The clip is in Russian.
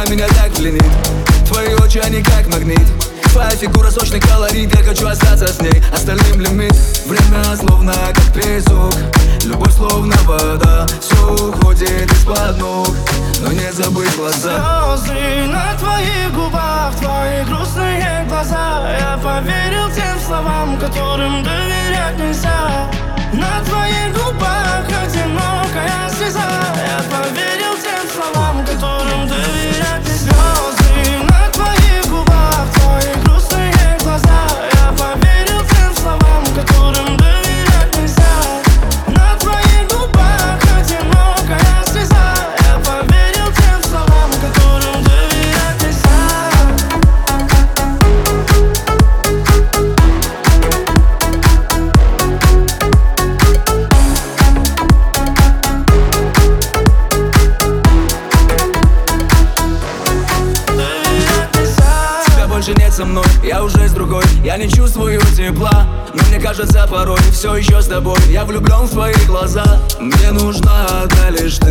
меня так пленит. Твои очи, они как магнит. Твоя фигура сочный колорит, я хочу остаться с ней, остальным лимит. Время словно как песок, любовь словно вода. Все уходит из-под ног, но не забыть глаза. Слезы на твоих губах, твои грустные глаза. Я поверил тем словам, которым доверять нельзя. На твоих губах одинокая слеза. Я поверил тем словам, которым доверять нельзя. Слезы на твоих губах, твои грустные глаза. Я поверил тем словам, которым доверять нельзя. На твоих губах одинокая слеза. Я поверил тем словам, которым доверять нельзя. Больше нет со мной, я уже с другой. Я не чувствую тепла, но мне кажется порой все еще с тобой. Я влюблен в твои глаза. Мне нужна одна лишь ты.